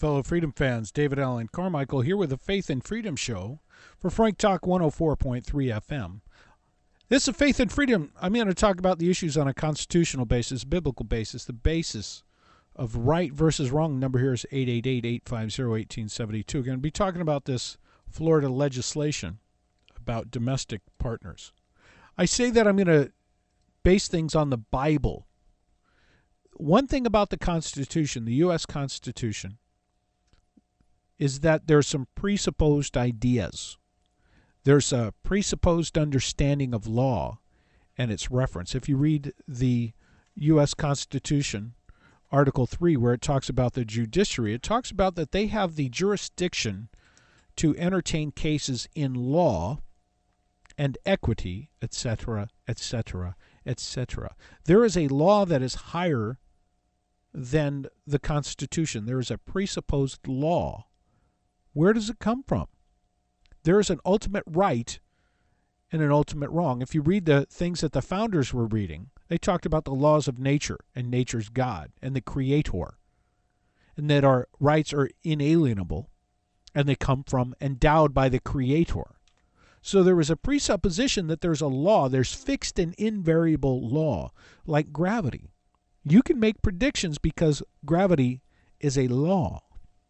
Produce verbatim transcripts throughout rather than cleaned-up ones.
Fellow Freedom fans, David Allen Carmichael here with the Faith and Freedom Show for Frank Talk one oh four point three F M. This is Faith and Freedom. I'm going to talk about the issues on a constitutional basis, biblical basis, the basis of right versus wrong. The number here is eight eight eight, eight five zero, one eight seven two. We're going to be talking about this Florida legislation about domestic partners. I say that I'm going to base things on the Bible. One thing about the Constitution, the U S Constitution, is that there's some presupposed ideas. There's a presupposed understanding of law and its reference. If you read the U S Constitution, Article three, where it talks about the judiciary, it talks about that they have the jurisdiction to entertain cases in law and equity, et cetera, et cetera, et cetera. There is a law that is higher than the Constitution. There is a presupposed law. Where does it come from? There is an ultimate right and an ultimate wrong. If you read the things that the founders were reading, they talked about the laws of nature and nature's God and the Creator, and that our rights are inalienable and they come from endowed by the Creator. So there was a presupposition that there's a law, there's fixed and invariable law, like gravity. You can make predictions because gravity is a law.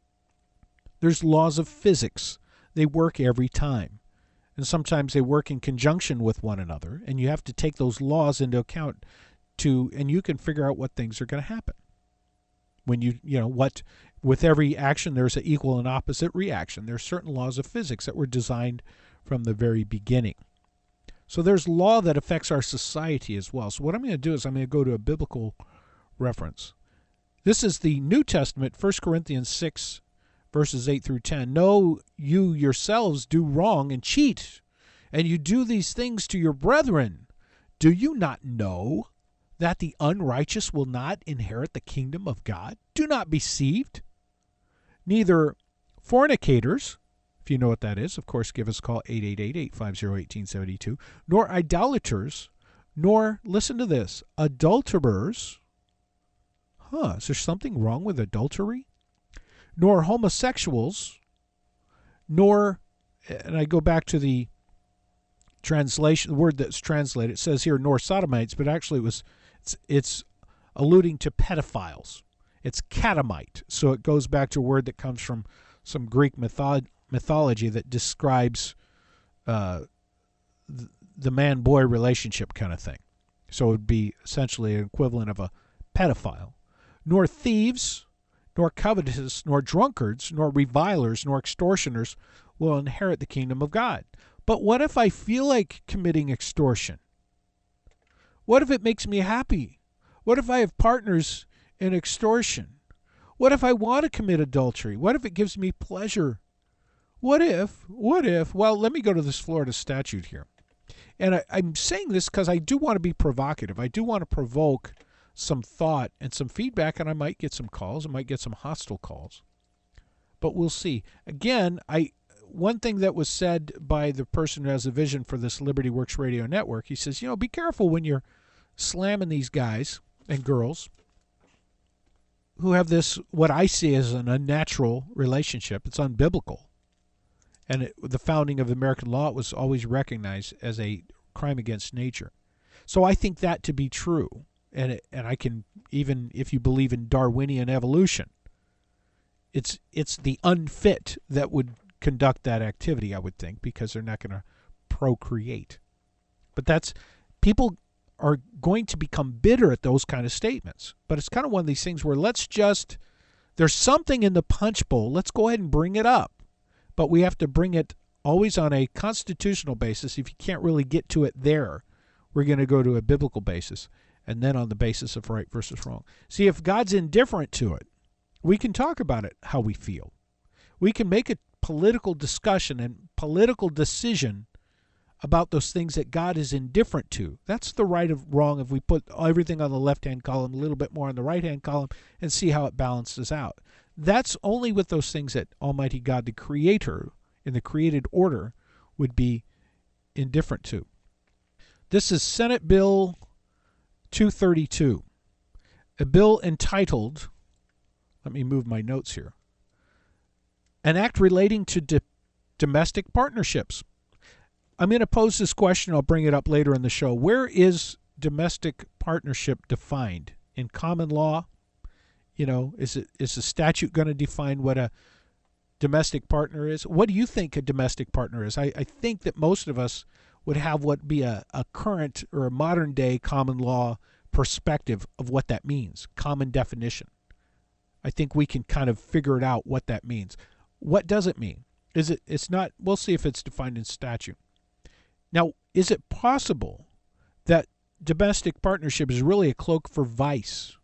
There's laws of physics. They work every time. And sometimes they work in conjunction with one another, and you have to take those laws into account to, and you can figure out what things are going to happen. When you, you know, what, with every action, there's an equal and opposite reaction. There's certain laws of physics that were designed from the very beginning. So there's law that affects our society as well. So what I'm going to do is I'm going to go to a biblical reference. This is the New Testament, First Corinthians six, verses eight through ten. No, you yourselves do wrong and cheat, and you do these things to your brethren. Do you not know that the unrighteous will not inherit the kingdom of God? Do not be deceived. Neither fornicators, if you know what that is, of course, give us a call, eight eight eight, eight five zero, one eight seven two, nor idolaters, nor, listen to this, adulterers. Huh, is there something wrong with adultery? Nor homosexuals, nor, and I go back to the translation, the word that's translated, it says here, nor sodomites, but actually it was, it's, it's alluding to pedophiles. It's catamite, so it goes back to a word that comes from some Greek mytho- mythology that describes uh, th- the man-boy relationship kind of thing. So it would be essentially an equivalent of a pedophile. Nor thieves, nor covetous, nor drunkards, nor revilers, nor extortioners will inherit the kingdom of God. But what if I feel like committing extortion? What if it makes me happy? What if I have partners in extortion? What if I want to commit adultery? What if it gives me pleasure? What if, what if, well, let me go to this Florida statute here. And I, I'm saying this because I do want to be provocative. I do want to provoke some thought and some feedback, and I might get some calls. I might get some hostile calls. But we'll see. Again, I one thing that was said by the person who has a vision for this Liberty Works Radio Network, he says, you know, be careful when you're slamming these guys and girls who have this, what I see as an unnatural relationship. It's unbiblical. And it, the founding of American law, it was always recognized as a crime against nature. So I think that to be true. And it, and I can, even if you believe in Darwinian evolution, it's it's the unfit that would conduct that activity, I would think, because they're not going to procreate. But that's, people are going to become bitter at those kind of statements. But it's kind of one of these things where let's just, there's something in the punch bowl, let's go ahead and bring it up. But we have to bring it always on a constitutional basis. If you can't really get to it there, we're going to go to a biblical basis. And then on the basis of right versus wrong. See, if God's indifferent to it, we can talk about it how we feel. We can make a political discussion and political decision about those things that God is indifferent to. That's the right of wrong if we put everything on the left-hand column, a little bit more on the right-hand column, and see how it balances out. That's only with those things that Almighty God, the Creator, in the created order, would be indifferent to. This is Senate Bill two thirty-two, a bill entitled, let me move my notes here, An act relating to di- domestic partnerships. I'm going to pose this question. I'll bring it up later in the show. Where is domestic partnership defined? In common law? You know, is it is the statute going to define what a domestic partner is? What do you think a domestic partner is? I, I think that most of us would have what be a, a current or a modern day common law perspective of what that means, common definition. I think we can kind of figure it out what that means. What does it mean? Is it, it's not, we'll see if it's defined in statute. Now, is it possible that domestic partnership is really a cloak for vice?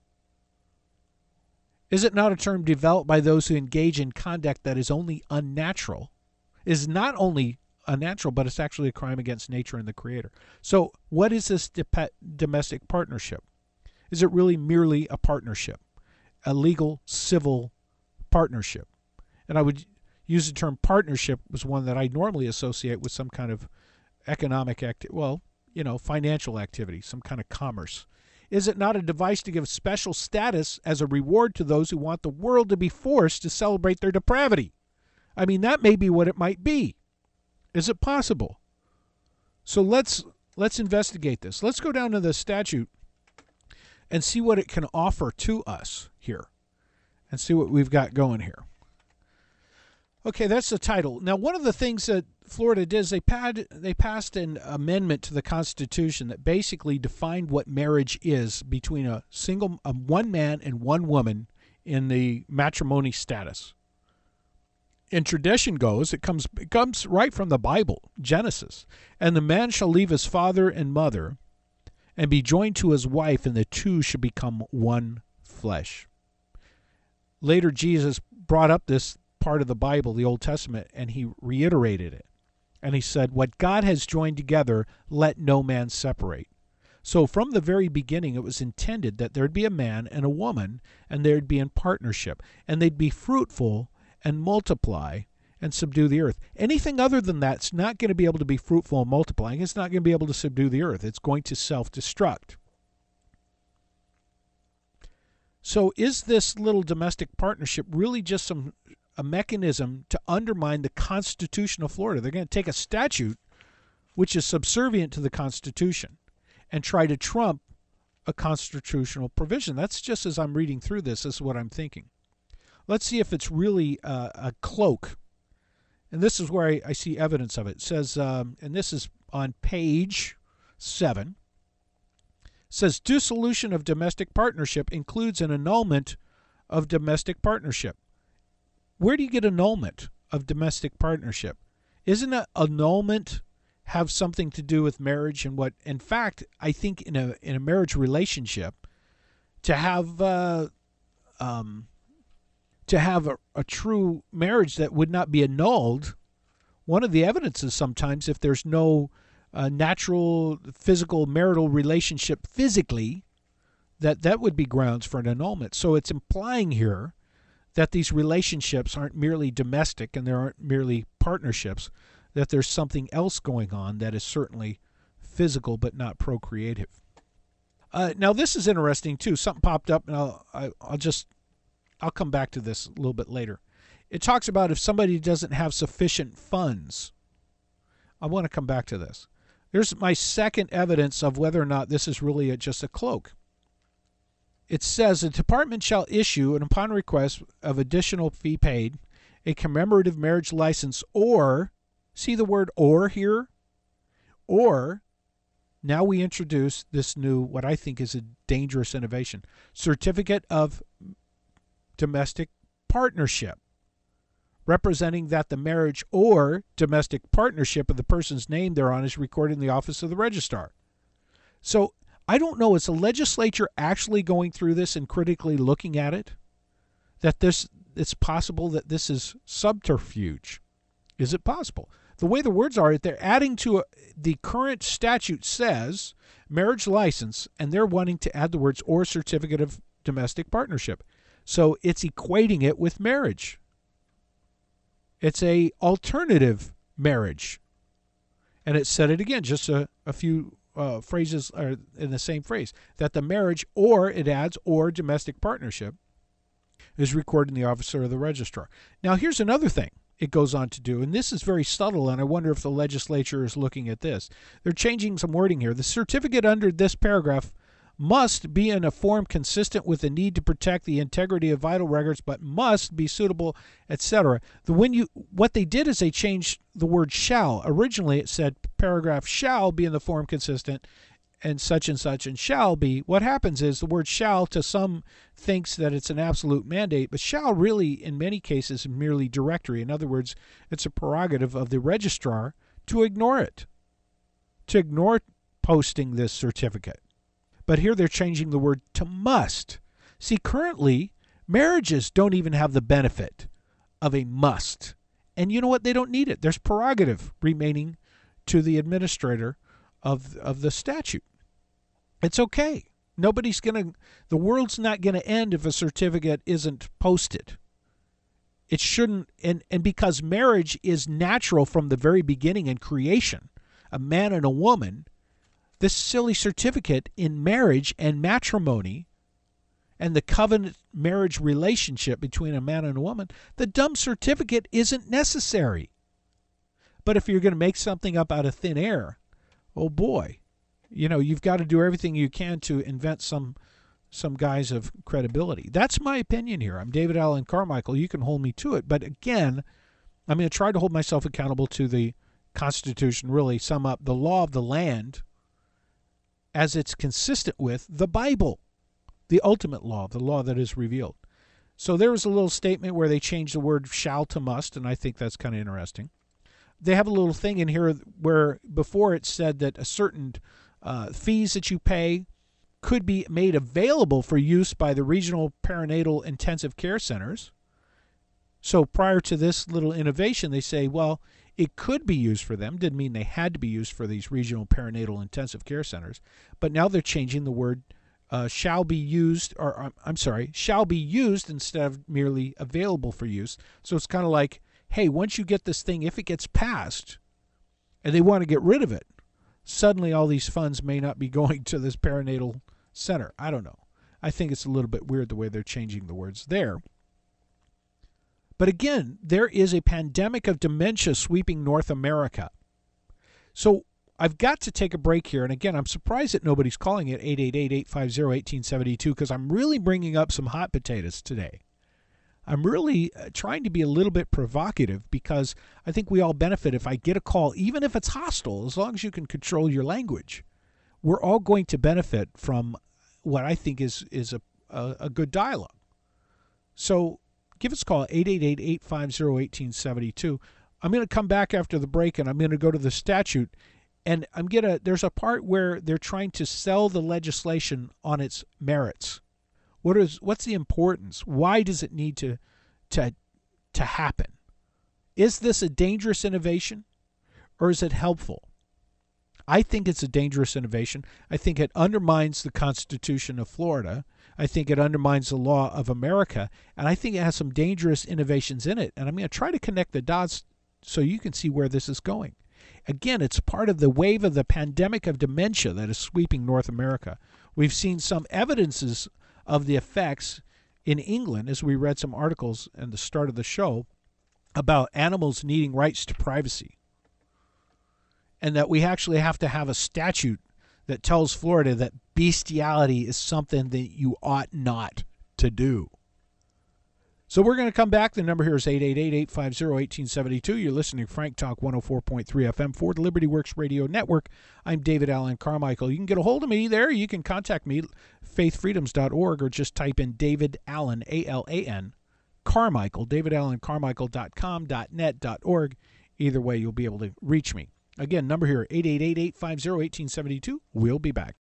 Is it not a term developed by those who engage in conduct that is only unnatural, is not only unnatural, but it's actually a crime against nature and the Creator? So what is this dip- domestic partnership? Is it really merely a partnership, a legal, civil partnership? And I would use the term partnership was one that I normally associate with some kind of economic act, well, you know, financial activity, some kind of commerce. Is it not a device to give special status as a reward to those who want the world to be forced to celebrate their depravity? I mean, that may be what it might be. Is it possible? So let's let's investigate this. Let's go down to the statute and see what it can offer to us here and see what we've got going here. Okay, that's the title. Now, one of the things that Florida did is they, pad, they passed an amendment to the Constitution that basically defined what marriage is between a single, a one man and one woman in the matrimony status. And tradition goes, it comes, it comes right from the Bible, Genesis. And the man shall leave his father and mother and be joined to his wife, and the two shall become one flesh. Later, Jesus brought up this part of the Bible, the Old Testament, and he reiterated it. And he said, what God has joined together, let no man separate. So from the very beginning, it was intended that there'd be a man and a woman, and they'd be in partnership, and they'd be fruitful and multiply and subdue the earth. Anything other than that's not going to be able to be fruitful and multiplying. It's not going to be able to subdue the earth. It's going to self-destruct. So is this little domestic partnership really just some a mechanism to undermine the Constitution of Florida? They're going to take a statute which is subservient to the Constitution and try to trump a constitutional provision. That's just as I'm reading through this, this is what I'm thinking. Let's see if it's really uh, a cloak. And this is where I, I see evidence of it. It says, um, and this is on page seven, it says dissolution of domestic partnership includes an annulment of domestic partnership. Where do you get annulment of domestic partnership? Isn't an annulment have something to do with marriage and what? In fact, I think in a in a marriage relationship, to have uh, um, to have a, a true marriage that would not be annulled, one of the evidences sometimes, if there's no uh, natural physical marital relationship physically, that that would be grounds for an annulment. So it's implying here that these relationships aren't merely domestic and there aren't merely partnerships, that there's something else going on that is certainly physical but not procreative. Uh, now this is interesting too. Something popped up, and I'll I, I'll just I'll come back to this a little bit later. It talks about if somebody doesn't have sufficient funds. I want to come back to this. There's my second evidence of whether or not this is really a, just a cloak. It says the department shall issue, and upon request of additional fee paid, a commemorative marriage license, or, see the word or here? Or, now we introduce this new, what I think is a dangerous innovation, certificate of domestic partnership, representing that the marriage or domestic partnership of the person's name thereon is recorded in the office of the registrar. So, I don't know, is the legislature actually going through this and critically looking at it? That this it's possible that this is subterfuge. Is it possible? The way the words are, they're adding to a, the current statute says marriage license, and they're wanting to add the words or certificate of domestic partnership. So it's equating it with marriage. It's a alternative marriage. And it said it again, just a, a few Uh, phrases are in the same phrase, that the marriage, or it adds, or domestic partnership, is recorded in the office of the registrar. Now, here's another thing it goes on to do, and this is very subtle, and I wonder if the legislature is looking at this. They're changing some wording here. The certificate under this paragraph must be in a form consistent with the need to protect the integrity of vital records, but must be suitable, et cetera. The when you what they did is they changed the word shall. Originally, it said paragraph shall be in the form consistent, and such and such, and shall be. What happens is the word shall to some thinks that it's an absolute mandate, but shall really, in many cases, is merely directory. In other words, it's a prerogative of the registrar to ignore it, to ignore posting this certificate. But here they're changing the word to must. See, currently, marriages don't even have the benefit of a must. And you know what? They don't need it. There's prerogative remaining to the administrator of, of the statute. It's okay. Nobody's going to, the world's not going to end if a certificate isn't posted. It shouldn't, and, and because marriage is natural from the very beginning in creation, a man and a woman, this silly certificate in marriage and matrimony and the covenant marriage relationship between a man and a woman, the dumb certificate isn't necessary. But if you're going to make something up out of thin air, oh boy, you know, you've got to do everything you can to invent some some guise of credibility. That's my opinion here. I'm David Allen Carmichael. You can hold me to it. But again, I'm going to try to hold myself accountable to the Constitution, really sum up the law of the land as it's consistent with the Bible, the ultimate law, the law that is revealed. So there was a little statement where they changed the word shall to must, and I think that's kind of interesting. They have a little thing in here where before it said that a certain uh, fees that you pay could be made available for use by the regional perinatal intensive care centers. So prior to this little innovation, they say, well, it could be used for them. Didn't mean they had to be used for these regional perinatal intensive care centers. But now they're changing the word uh, shall be used, or um, I'm sorry, shall be used instead of merely available for use. So it's kind of like, hey, once you get this thing, if it gets passed and they want to get rid of it, suddenly all these funds may not be going to this perinatal center. I don't know. I think it's a little bit weird the way they're changing the words there. But again, there is a pandemic of dementia sweeping North America. So I've got to take a break here. And again, I'm surprised that nobody's calling it eight eight eight, eight five zero, one eight seven two because I'm really bringing up some hot potatoes today. I'm really trying to be a little bit provocative because I think we all benefit if I get a call, even if it's hostile, as long as you can control your language. We're all going to benefit from what I think is, is a, a, a good dialogue. So give us a call, eight eight eight, eight five zero, one eight seven two. I'm going to come back after the break, and I'm going to go to the statute. And I'm gonna. There's a part where they're trying to sell the legislation on its merits. What is what's the importance? Why does it need to to to happen? Is this a dangerous innovation, or is it helpful? I think it's a dangerous innovation. I think it undermines the Constitution of Florida. I think it undermines the law of America, and I think it has some dangerous innovations in it. And I'm going to try to connect the dots so you can see where this is going. Again, it's part of the wave of the pandemic of dementia that is sweeping North America. We've seen some evidences of the effects in England, as we read some articles at the start of the show, about animals needing rights to privacy. And that we actually have to have a statute that tells Florida that bestiality is something that you ought not to do. So we're going to come back. The number here is eight eight eight, eight five zero, one eight seven two. You're listening to Frank Talk one oh four point three F M for the Liberty Works Radio Network. I'm David Allen Carmichael. You can get a hold of me there. You can contact me, faith freedoms dot org, or just type in David Allen, A L A N, Carmichael, david allen carmichael dot com, .net, .org. Either way, you'll be able to reach me. Again, number here, eight eight eight, eight five zero, one eight seven two. We'll be back.